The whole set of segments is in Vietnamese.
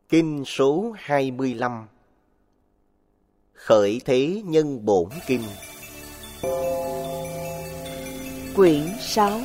Kinh số 25. Khởi thế nhân bổn kinh. Quyển 6.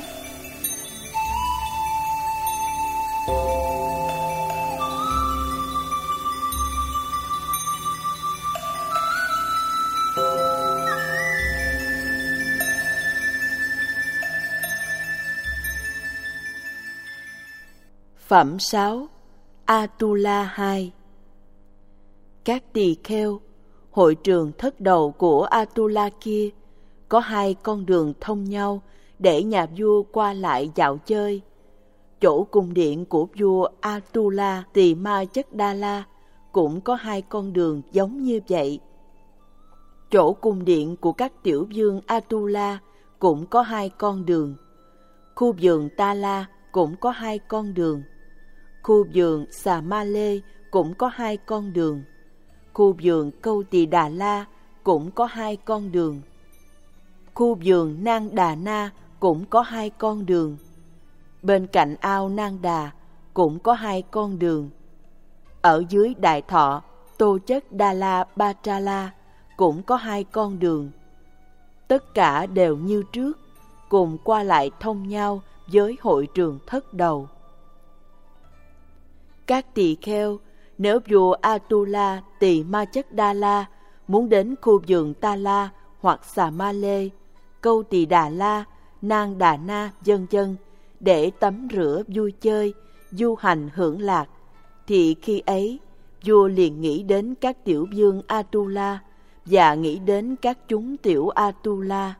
Phẩm 6. Atula 2. Các tỳ kheo, hội trường thất đầu của Atula kia có hai con đường thông nhau để nhà vua qua lại dạo chơi. Chỗ cung điện của vua Atula Tỳ Ma Chất Đa La cũng có hai con đường giống như vậy. Chỗ cung điện của các tiểu vương Atula cũng có hai con đường. Khu vườn Ta La cũng có hai con đường. Khu vườn Xà Ma Lê cũng có hai con đường. Khu vườn Câu Tỳ Đà La cũng có hai con đường. Khu vườn Nang Đà Na cũng có hai con đường. Bên cạnh ao Nang Đà cũng có hai con đường. Ở dưới Đại Thọ Tô Chất Đa La Ba Tra La cũng có hai con đường. Tất cả đều như trước, cùng qua lại thông nhau với hội trường thất đầu. Các tỳ kheo, nếu vua Atula Tỳ Ma Chất Đa La muốn đến khu vườn Ta La hoặc Xà Ma Lê, Câu Tỳ Đà La, Nang Đà Na, vân vân để tắm rửa vui chơi, du hành hưởng lạc, thì khi ấy vua liền nghĩ đến các tiểu vương Atula và nghĩ đến các chúng tiểu Atula.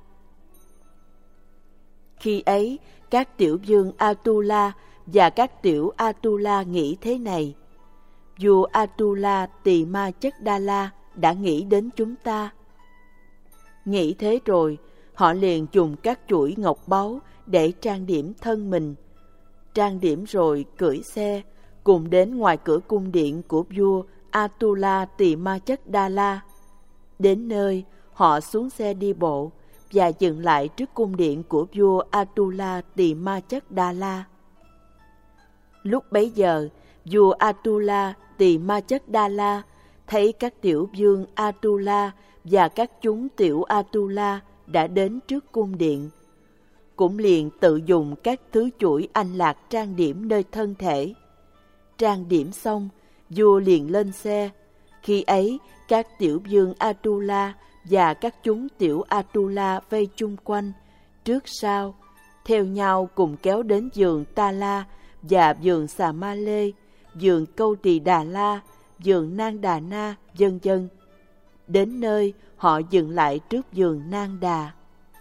Khi ấy các tiểu vương Atula và các tiểu Atula nghĩ thế này: vua Atula Tỳ Ma Chất Đa La đã nghĩ đến chúng ta. Nghĩ thế rồi, họ liền dùng các chuỗi ngọc báu để trang điểm thân mình. Trang điểm rồi cưỡi xe, cùng đến ngoài cửa cung điện của vua Atula Tỳ Ma Chất Đa La. Đến nơi, họ xuống xe đi bộ và dừng lại trước cung điện của vua Atula Tỳ Ma Chất Đa La. Lúc bấy giờ, vua Atula Tỳ Ma Chất Đa La thấy các tiểu vương Atula và các chúng tiểu Atula đã đến trước cung điện, cũng liền tự dùng các thứ chuỗi anh lạc trang điểm nơi thân thể. Trang điểm xong, vua liền lên xe. Khi ấy, các tiểu vương Atula và các chúng tiểu Atula vây chung quanh, trước sau, theo nhau cùng kéo đến vườn Ta La và vườn Xà Ma Lê, vườn Câu Tỳ Đà La, vườn Nang Đà Na, vân vân. Đến nơi, họ dừng lại trước vườn Nang Đà.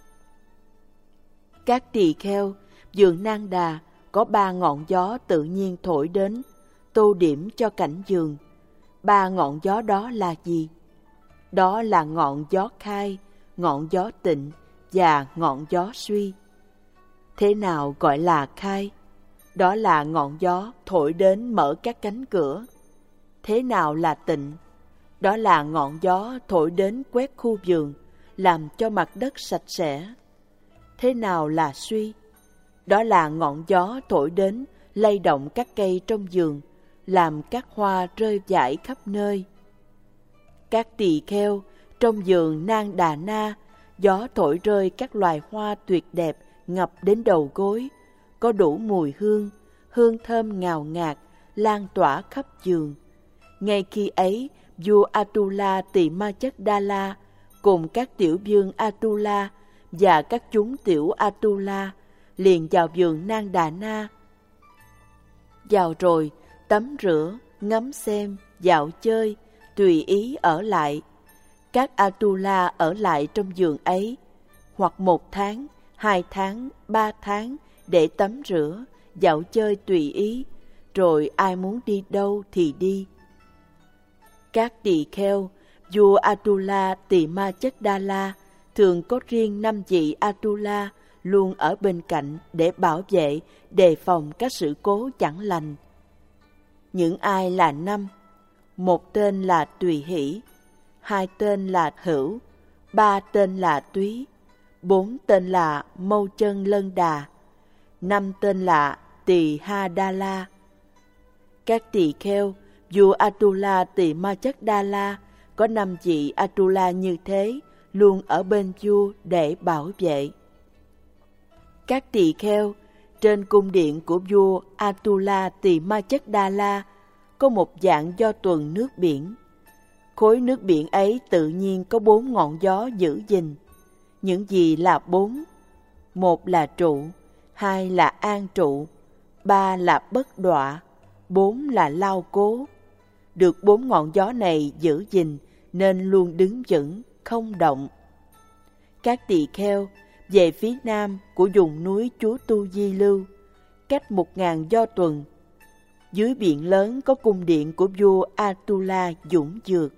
Các tỳ kheo, vườn Nang Đà có 3 ngọn gió tự nhiên thổi đến, tô điểm cho cảnh vườn. 3 ngọn gió đó là gì? Đó là ngọn gió khai, ngọn gió tịnh và ngọn gió suy. Thế nào gọi là khai? Đó là ngọn gió thổi đến mở các cánh cửa. Thế nào là tịnh? Đó là ngọn gió thổi đến quét khu vườn, làm cho mặt đất sạch sẽ. Thế nào là suy? Đó là ngọn gió thổi đến lay động các cây trong vườn, làm các hoa rơi rải khắp nơi. Các tỳ kheo, trong vườn Nang Đà Na, gió thổi rơi các loài hoa tuyệt đẹp ngập đến đầu gối, có đủ mùi hương, hương thơm ngào ngạt, lan tỏa khắp vườn. Ngay khi ấy, vua Atula Tỳ Ma Chất Đa La cùng các tiểu vương Atula và các chúng tiểu Atula liền vào vườn Nang Đà Na. Vào rồi, tắm rửa, ngắm xem, dạo chơi, tùy ý ở lại. Các Atula ở lại trong vườn ấy, hoặc 1 tháng, 2 tháng, 3 tháng để tắm rửa, dạo chơi tùy ý, rồi ai muốn đi đâu thì đi. Các tỳ kheo, vua Atula Tỳ Ma Chất Đa La thường có riêng 5 vị Atula luôn ở bên cạnh để bảo vệ, đề phòng các sự cố chẳng lành. Những ai là 5? 1 tên là Tùy Hỷ, 2 tên là Hữu, 3 tên là Túy, 4 tên là Mâu Chân Lân Đà, 5 tên là Tỳ Ha Đa La. Các tỳ kheo, Vua Atula Tỳ Ma Chất Đa La có 5 vị Atula như thế luôn ở bên vua để bảo vệ. Các tỳ kheo trên cung điện của vua Atula Tỳ Ma Chất Đa La có một dạng do tuần nước biển. Khối nước biển ấy tự nhiên có 4 ngọn gió giữ gìn. Những gì là 4? 1 là trụ, 2 là an trụ, 3 là bất đọa, 4 là lao cố. Được 4 ngọn gió này giữ gìn nên luôn đứng vững, không động. Các tỳ kheo về phía nam của vùng núi Chúa Tu Di Lưu, cách 1000 do tuần, dưới biển lớn có cung điện của vua Atula Dũng Dược.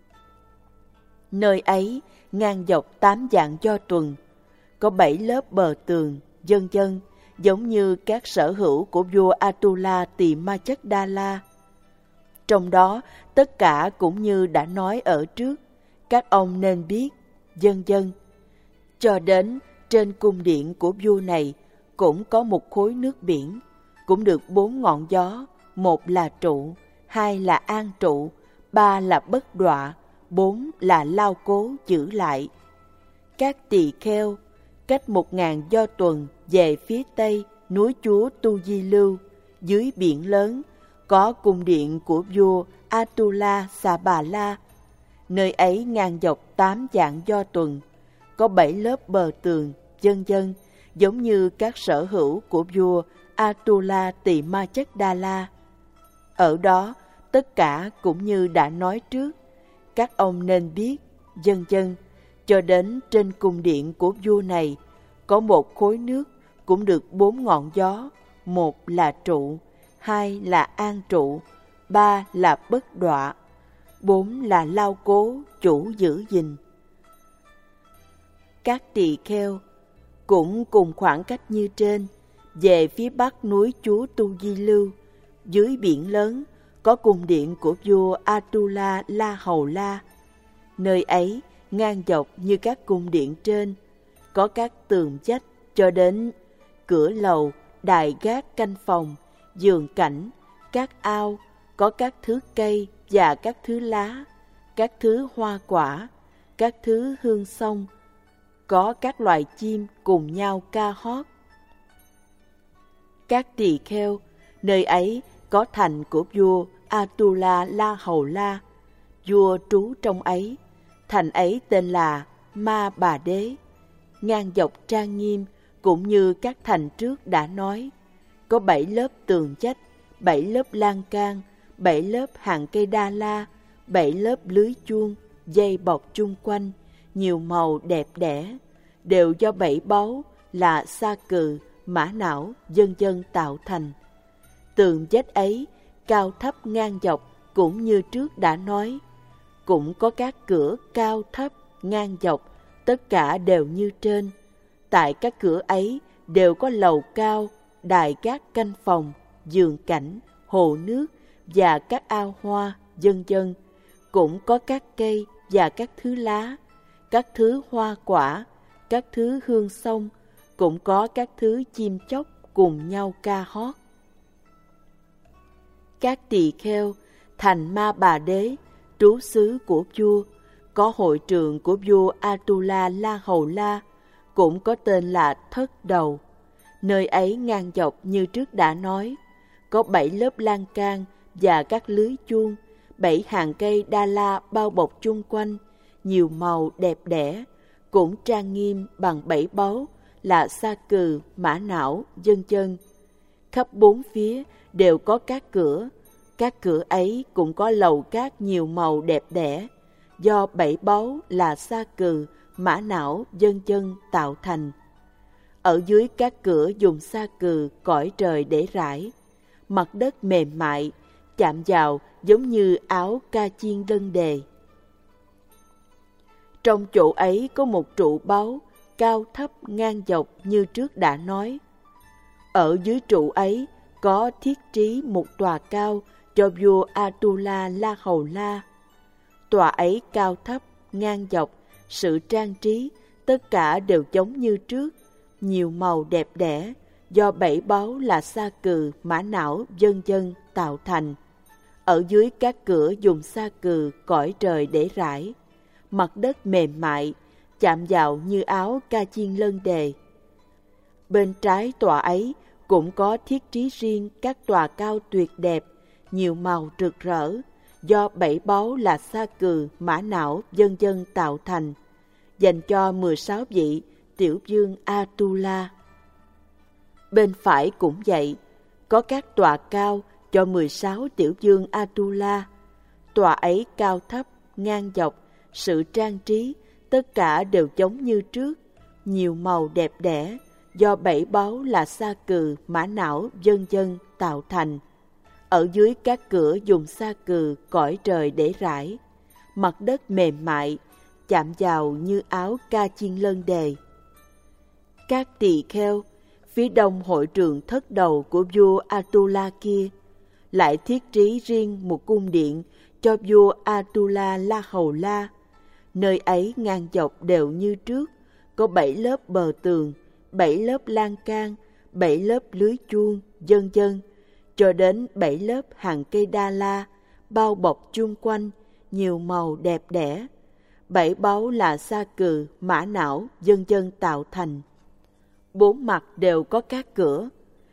Nơi ấy ngang dọc 8 dặm do tuần, có 7 lớp bờ tường, vân vân, giống như các sở hữu của vua Atula Tỳ Ma Chất Đa La. Trong đó, tất cả cũng như đã nói ở trước, các ông nên biết, vân vân. Cho đến trên cung điện của vua này cũng có một khối nước biển, cũng được 4 ngọn gió, 1 là trụ, 2 là an trụ, 3 là bất đọa, 4 là lao cố giữ lại. Các tỳ kheo cách 1000 do tuần về phía tây núi Chúa Tu Di Lưu, dưới biển lớn có cung điện của vua Atula Sa Bà La. Nơi ấy ngang dọc 8 dặm do tuần, có 7 lớp bờ tường, vân vân, giống như các sở hữu của vua Atula Tỳ Ma Chất Đa La. Ở đó, tất cả cũng như đã nói trước, các ông nên biết, vân vân. Cho đến trên cung điện của vua này có một khối nước, cũng được 4 ngọn gió, 1 là trụ, 2 là an trụ, 3 là bất đọa, 4 là lao cố chủ giữ gìn. Các tỳ kheo cũng cùng khoảng cách như trên, về phía bắc núi Chúa Tu Di Lưu, dưới biển lớn có cung điện của vua Atula La Hầu La. Nơi ấy ngang dọc như các cung điện trên, có các tường vách cho đến cửa lầu, đài gác canh phòng, giường cảnh, các ao, có các thứ cây và các thứ lá, các thứ hoa quả, các thứ hương xông, có các loài chim cùng nhau ca hót. Các tỳ kheo, nơi ấy có thành của vua Atula La Hầu La, vua trú trong ấy. Thành ấy tên là Ma Bà Đế, ngang dọc trang nghiêm cũng như các thành trước đã nói. Có 7 lớp tường vách, 7 lớp lan can, 7 lớp hàng cây đa la, 7 lớp lưới chuông, dây bọc chung quanh, nhiều màu đẹp đẽ, đều do 7 báu là sa cừ, mã não, vân vân tạo thành. Tường vách ấy cao thấp ngang dọc cũng như trước đã nói. Cũng có các cửa cao thấp ngang dọc, tất cả đều như trên. Tại các cửa ấy đều có lầu cao, đài gác canh phòng, giường cảnh, hồ nước và các ao hoa, vân vân. Cũng có các cây và các thứ lá, các thứ hoa quả, các thứ hương xông, cũng có các thứ chim chóc cùng nhau ca hót. Các tỳ kheo thành Ma Bà Đế, trú xứ của vua, có hội trường của vua Atula La Hầu La, cũng có tên là Thất Đầu. Nơi ấy ngang dọc như trước đã nói, có 7 lớp lan can và các lưới chuông, 7 hàng cây đa la bao bọc chung quanh, nhiều màu đẹp đẽ, cũng trang nghiêm bằng 7 báu là sa cừ, mã não, vân vân. Khắp 4 phía đều có các cửa ấy cũng có lầu cát nhiều màu đẹp đẽ, do 7 báu là sa cừ, mã não, vân vân tạo thành. Ở dưới các cửa dùng sa cừ cõi trời để rải, mặt đất mềm mại, chạm vào giống như áo ca chiên lân đề. Trong chỗ ấy có một trụ báu, cao thấp ngang dọc như trước đã nói. Ở dưới trụ ấy có thiết trí một tòa cao cho vua Atula La Hầu La. Tòa ấy cao thấp, ngang dọc, sự trang trí, tất cả đều giống như trước, nhiều màu đẹp đẽ, do 7 báu là sa cừ, mã não, vân vân tạo thành. Ở dưới các cửa dùng sa cừ cõi trời để rải, mặt đất mềm mại, chạm vào như áo ca chiên lân đề. Bên trái tòa ấy cũng có thiết trí riêng các tòa cao tuyệt đẹp, nhiều màu rực rỡ, do 7 báu là sa cừ, mã não, vân vân tạo thành, dành cho 16 vị tiểu vương Atula. Bên phải cũng vậy, có các tòa cao cho 16 tiểu vương Atula. Tòa ấy cao thấp, ngang dọc, sự trang trí, tất cả đều giống như trước, nhiều màu đẹp đẽ, do 7 báu là sa cừ, mã não, vân vân tạo thành. Ở dưới các cửa dùng sa cừ cõi trời để rải, mặt đất mềm mại, chạm vào như áo ca chiên lân đề. Các tỳ kheo, phía đông hội trường thất đầu của vua Atula kia, lại thiết trí riêng một cung điện cho vua Atula La Hầu La. Nơi ấy ngang dọc đều như trước, có 7 lớp bờ tường, 7 lớp lan can, 7 lớp lưới chuông, vân vân, cho đến 7 lớp hàng cây đa la, bao bọc chung quanh, nhiều màu đẹp đẽ. 7 báu là sa cừ, mã não, vân vân tạo thành. 4 mặt đều có các cửa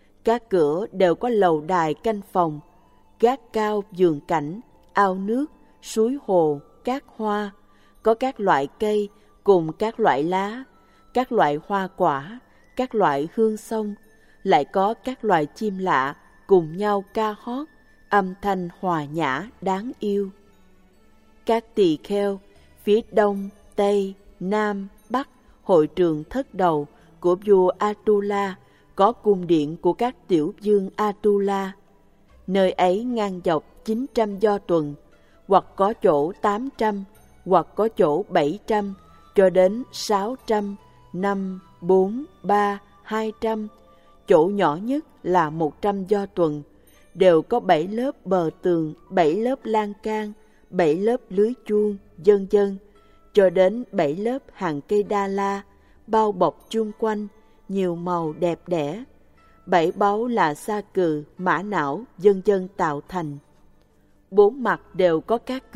đều có lầu đài canh phòng, gác cao vườn cảnh, ao nước, suối hồ, cát hoa, có các loại cây cùng các loại lá, các loại hoa quả, các loại hương xông, lại có các loài chim lạ cùng nhau ca hót, âm thanh hòa nhã đáng yêu. Các tỳ kheo, phía đông, tây, nam, bắc, hội trường thất đầu của vua Atula, có cung điện của các tiểu vương Atula. Nơi ấy ngang dọc 900 do tuần, hoặc có chỗ 800, hoặc có chỗ 700, cho đến 600, 5, 4, 3, 200. Chỗ nhỏ nhất là 100 do tuần, đều có 7 lớp bờ tường, 7 lớp lan can, 7 lớp lưới chuông, vân vân, cho đến 7 lớp hàng cây đa la, bao bọc chung quanh, nhiều màu đẹp đẽ. 7 báu là sa cừ, mã não, vân vân tạo thành. 4 mặt đều có các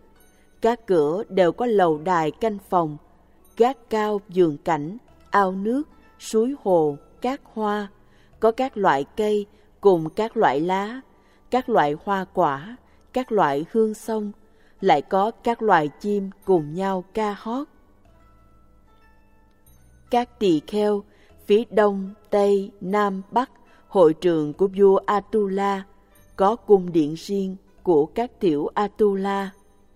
cửa đều có lầu đài canh phòng, gác cao vườn cảnh, ao nước, suối hồ, cát hoa, có các loại cây cùng các loại lá, các loại hoa quả, các loại hương xông, lại có các loài chim cùng nhau ca hót. Các tỳ kheo, phía đông, tây, nam, bắc, hội trường của vua Atula, có cung điện riêng của các tiểu Atula.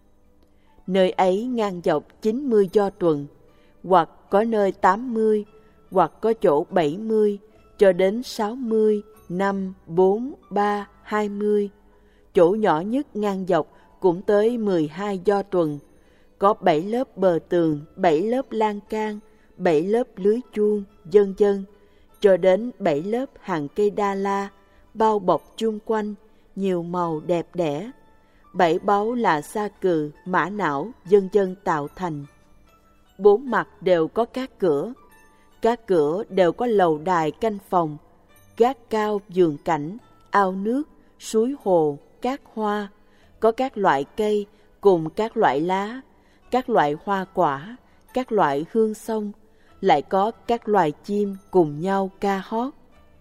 Nơi ấy ngang dọc 90 do tuần, hoặc có nơi 80, hoặc có chỗ 70, cho đến 60, 5, 4, 3, 20. Chỗ nhỏ nhất ngang dọc cũng tới 12 do tuần, có 7 lớp bờ tường, 7 lớp lan can, 7 lớp lưới chuông, vân vân, cho đến 7 lớp hàng cây đa la, bao bọc chung quanh, nhiều màu đẹp đẽ. 7 báu là sa cừ, mã não, vân vân tạo thành. 4 mặt đều có các cửa đều có lầu đài canh phòng, gác cao vườn cảnh, ao nước, suối hồ, cát hoa, có các loại cây cùng các loại lá, các loại hoa quả, các loại hương xông, lại có các loài chim cùng nhau ca hót.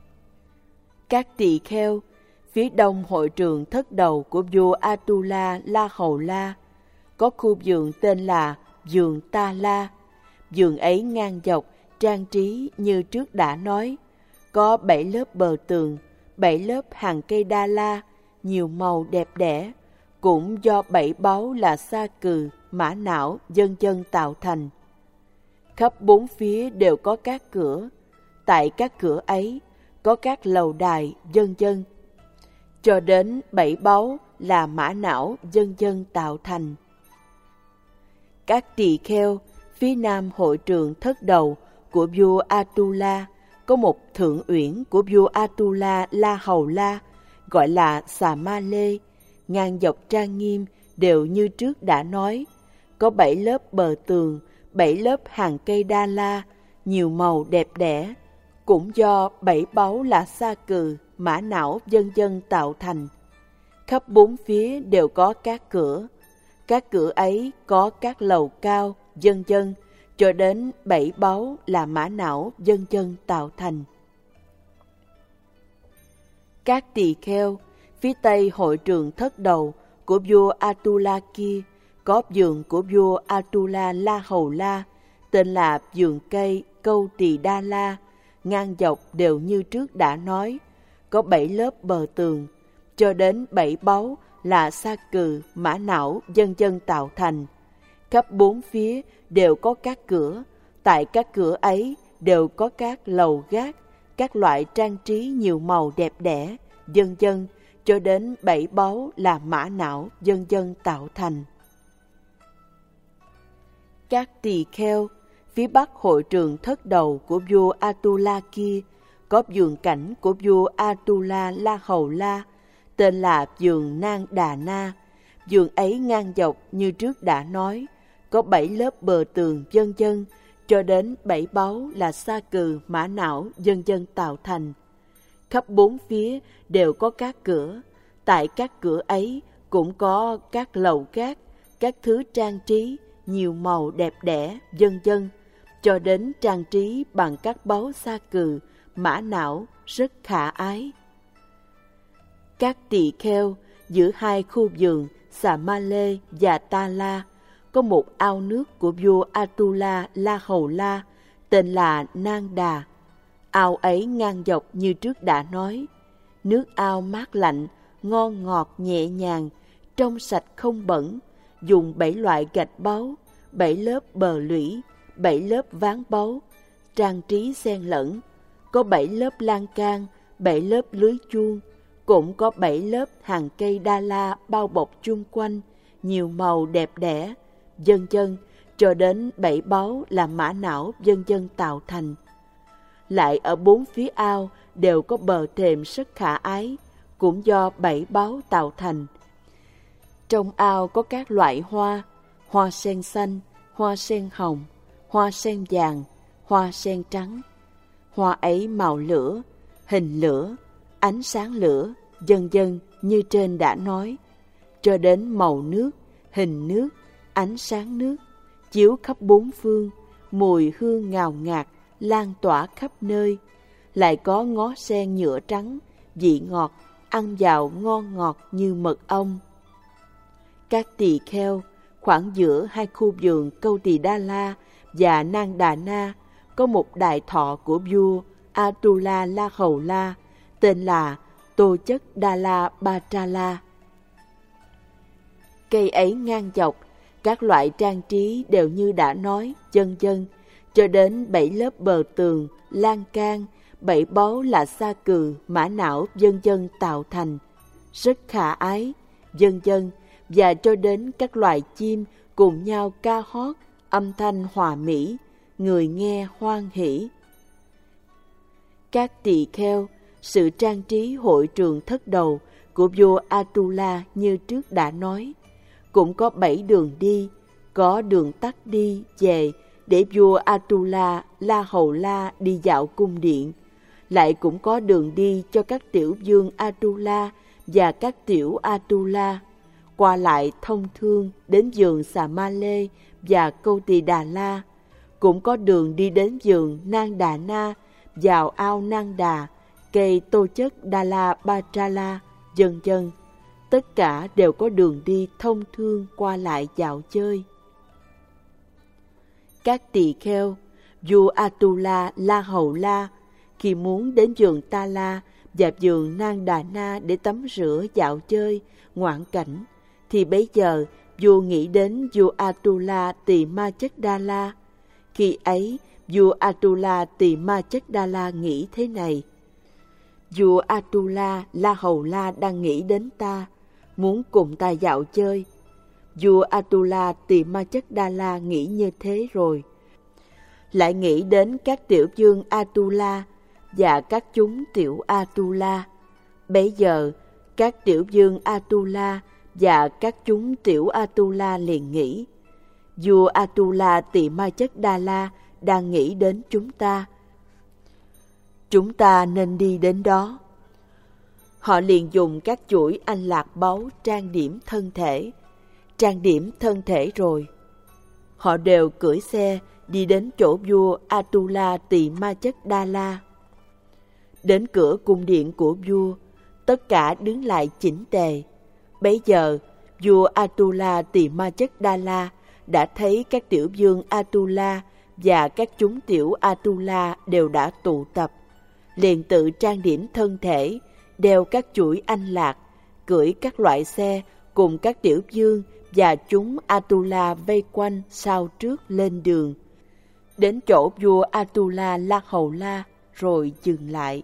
Các tỳ kheo, phía đông hội trường thất đầu của vua Atula La Hầu La, có khu vườn tên là vườn Ta La. Vườn ấy ngang dọc, trang trí như trước đã nói, có 7 lớp bờ tường, 7 lớp hàng cây đa la, nhiều màu đẹp đẽ, cũng do 7 báu là sa cừ, mã não, vân vân tạo thành. Khắp 4 phía đều có các cửa, tại các cửa ấy có các lầu đài, vân vân, cho đến 7 báu là mã não, vân vân tạo thành. Các tỳ kheo, phía nam hội trường thất đầu của vua Atula, có một thượng uyển của vua Atula La Hầu La, gọi là Xà Ma Lê, ngang dọc trang nghiêm đều như trước đã nói, có 7 lớp bờ tường, 7 lớp hàng cây đa la, nhiều màu đẹp đẽ, cũng do 7 báu là sa cừ, mã não, vân vân tạo thành. Khắp bốn phía đều có các cửa ấy có các lầu cao, vân vân, cho đến 7 báu là mã não vân vân tạo thành. Các tỳ kheo, phía tây hội trường thất đầu của vua Atula kia, có vườn của vua Atula La Hầu La, tên là vườn cây Câu Tỳ Đa La, ngang dọc đều như trước đã nói, có 7 lớp bờ tường, cho đến 7 báu là sa cừ, mã não, vân vân tạo thành. Khắp bốn phía đều có các cửa, tại các cửa ấy đều có các lầu gác, các loại trang trí nhiều màu đẹp đẽ, vân vân, cho đến 7 báu là mã não, vân vân tạo thành. Các tỳ kheo, phía bắc hội trường thất đầu của vua Atula kia, có vườn cảnh của vua Atula La Hầu La, tên là vườn Nang Đà Na. Vườn ấy ngang dọc như trước đã nói, có 7 lớp bờ tường vân vân, cho đến 7 báu là sa cừ, mã não, vân vân tạo thành. Khắp bốn phía đều có các cửa, tại các cửa ấy cũng có các lầu gác, các thứ trang trí nhiều màu đẹp đẽ, vân vân, cho đến trang trí bằng các báu sa cừ, mã não rất khả ái. Các tỳ kheo, giữa hai khu vườn Xà Ma Lê và Ta La, có một ao nước của vua Atula La Hầu La, tên là Nang Đà. Ao ấy ngang dọc như trước đã nói, nước ao mát lạnh, ngon ngọt nhẹ nhàng, trong sạch không bẩn, dùng 7 loại gạch báu, 7 lớp bờ lũy, 7 lớp ván báu, trang trí xen lẫn, có 7 lớp lan can, 7 lớp lưới chuông, cũng có 7 lớp hàng cây đa la bao bọc chung quanh, nhiều màu đẹp đẽ, vân vân, cho đến 7 báu là mã não vân vân tạo thành. Lại ở bốn phía ao đều có bờ thềm rất khả ái, cũng do 7 báu tạo thành. Trong ao có các loại hoa, hoa sen xanh, hoa sen hồng, hoa sen vàng, hoa sen trắng. Hoa ấy màu lửa, hình lửa, ánh sáng lửa, vân vân như trên đã nói, cho đến màu nước, hình nước, ánh sáng nước, chiếu khắp bốn phương, mùi hương ngào ngạt, lan tỏa khắp nơi. Lại có ngó sen nhựa trắng, vị ngọt, ăn vào ngon ngọt như mật ong. Các tỳ kheo, khoảng giữa hai khu vườn Câu Tỳ Đa La và Nang Đà Na, có một đại thọ của vua Atula La Hầu La, tên là Tô Chất Đa La Ba Tra La. Cây ấy ngang dọc, các loại trang trí đều như đã nói, vân vân, cho đến 7 lớp bờ tường, lan can, 7 báu là sa cừ, mã não, vân vân tạo thành, rất khả ái, vân vân, và cho đến các loài chim cùng nhau ca hót, âm thanh hòa mỹ, người nghe hoan hỷ. Các tỳ kheo, sự trang trí hội trường thất đầu của vua Atula như trước đã nói, cũng có 7 đường đi, có đường tắt đi về để vua Atula La Hầu La đi dạo cung điện, lại cũng có đường đi cho các tiểu vương Atula và các tiểu Atula, qua lại thông thương đến vườn Xà Ma Lê và Câu Tỳ Đà La, cũng có đường đi đến vườn Nang Đà Na, vào ao Nang Đà, cây Tô Chất Đa La Ba Tra La, vân vân. Tất cả đều có đường đi thông thương qua lại dạo chơi. Các tỳ kheo, vua Atula La Hầu La, khi muốn đến vườn Ta La và vườn Nang Đà Na để tắm rửa dạo chơi, ngoạn cảnh, thì bấy giờ vua nghĩ đến vua Atula Tỳ Ma Chất Đa La. Khi ấy, vua Atula Tỳ Ma Chất Đa La nghĩ thế này: vua Atula La Hầu La đang nghĩ đến ta, muốn cùng ta dạo chơi. Vua Atula Tỳ Ma Chất Đa La nghĩ như thế rồi, lại nghĩ đến các tiểu vương Atula và các chúng tiểu Atula. Bấy giờ, các tiểu vương Atula và các chúng tiểu Atula liền nghĩ: vua Atula Tỳ Ma Chất Đa La đang nghĩ đến chúng ta nên đi đến đó. Họ liền dùng các chuỗi anh lạc báu trang điểm thân thể. Trang điểm thân thể rồi, họ đều cưỡi xe đi đến chỗ vua Atula Tỳ Ma Chất Đa La. Đến cửa cung điện của vua, tất cả đứng lại chỉnh tề. Bấy giờ, vua Atula Tỳ Ma Chất Đa La đã thấy các tiểu vương Atula và các chúng tiểu Atula đều đã tụ tập, liền tự trang điểm thân thể, đeo các chuỗi anh lạc, cưỡi các loại xe cùng các tiểu vương và chúng Atula vây quanh sau trước lên đường. Đến chỗ vua Atula La Hầu La rồi dừng lại.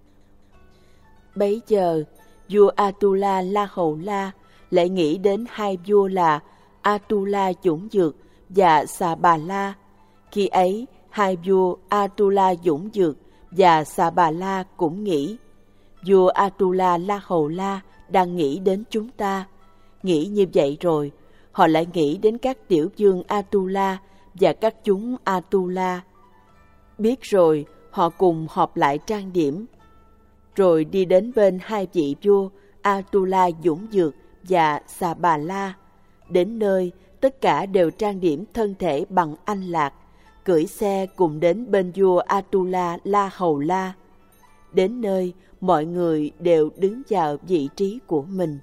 Bấy giờ, vua Atula La Hầu La lại nghĩ đến hai vua là Atula Dũng Dược và Xà Bà La. Khi ấy, hai vua Atula Dũng Dược và Xà Bà La cũng nghĩ, vua Atula La Hầu La đang nghĩ đến chúng ta. Nghĩ như vậy rồi, họ lại nghĩ đến các tiểu vương Atula và các chúng Atula. Biết rồi, họ cùng họp lại trang điểm, rồi đi đến bên hai vị vua Atula Dũng Dược và Xà Bà La. Đến nơi, tất cả đều trang điểm thân thể bằng anh lạc, cưỡi xe cùng đến bên vua Atula La Hầu La. Đến nơi, mọi người đều đứng vào vị trí của mình.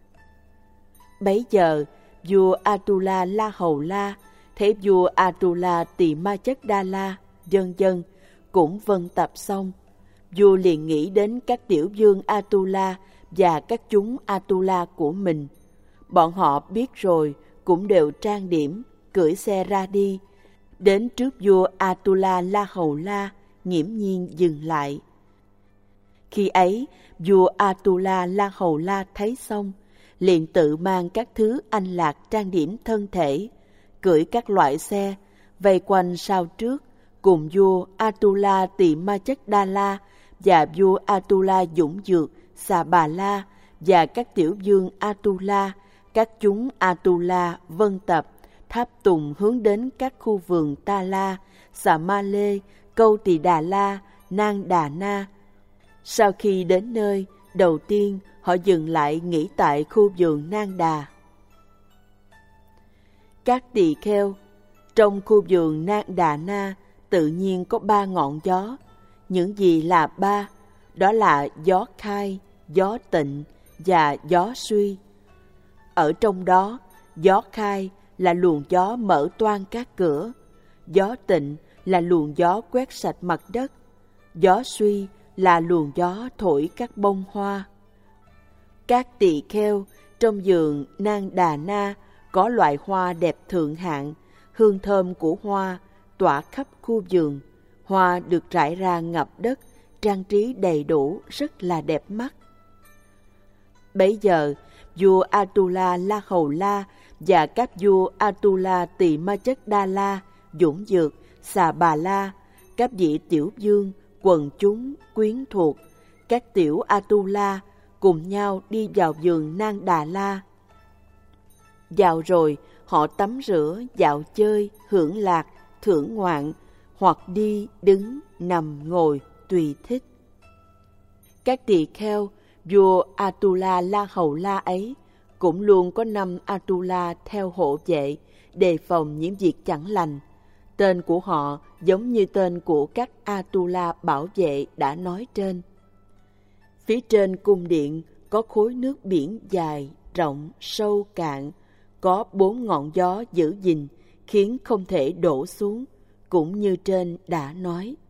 Bấy giờ, vua Atula La Hầu La thấy vua Atula Tỳ Ma Chất Đa La, vân vân, cũng vân tập xong. Vua liền nghĩ đến các tiểu vương Atula và các chúng Atula của mình. Bọn họ biết rồi, cũng đều trang điểm, cưỡi xe ra đi. Đến trước vua Atula La Hầu La, nghiễm nhiên dừng lại. Khi ấy, vua Atula La Hầu La thấy xong, liền tự mang các thứ anh lạc trang điểm thân thể, cưỡi các loại xe, vây quanh sau trước, cùng vua Atula Tỳ Ma Chất Đa La và vua Atula Dũng Dược, Xà Bà La và các tiểu vương Atula, các chúng Atula vân tập, tháp tùng hướng đến các khu vườn Ta La, Xà Ma Lê, Câu Tỳ Đà La, Nang Đà Na. Sau khi đến nơi, đầu tiên họ dừng lại nghỉ tại khu vườn Nang Đà. Các tỳ kheo, trong khu vườn Nang Đà Na tự nhiên có 3 ngọn gió. Những gì là 3? Đó là gió khai, gió tịnh và gió suy. Ở trong đó, gió khai là luồng gió mở toang các cửa, gió tịnh là luồng gió quét sạch mặt đất, gió suy là luồng gió thổi các bông hoa. Các tỳ kheo, trong vườn Nang Đà Na có loại hoa đẹp thượng hạng, hương thơm của hoa tỏa khắp khu vườn. Hoa được rải ra ngập đất, trang trí đầy đủ, rất là đẹp mắt. Bấy giờ, vua Atula La Hầu La và các vua Atula Tỳ Ma Chất Đa La, Dũng Dược, Xà Bà La, các vị tiểu vương, quần chúng, quyến thuộc, các tiểu Atula cùng nhau đi vào vườn Nang Đà La. Vào rồi, họ tắm rửa, dạo chơi, hưởng lạc, thưởng ngoạn, hoặc đi, đứng, nằm, ngồi, tùy thích. Các tỳ kheo, vua Atula La Hầu La ấy, cũng luôn có 5 Atula theo hộ vệ, đề phòng những việc chẳng lành. Tên của họ giống như tên của các Atula bảo vệ đã nói trên. Phía trên cung điện có khối nước biển dài, rộng, sâu, cạn, có 4 ngọn gió giữ gìn, khiến không thể đổ xuống, cũng như trên đã nói.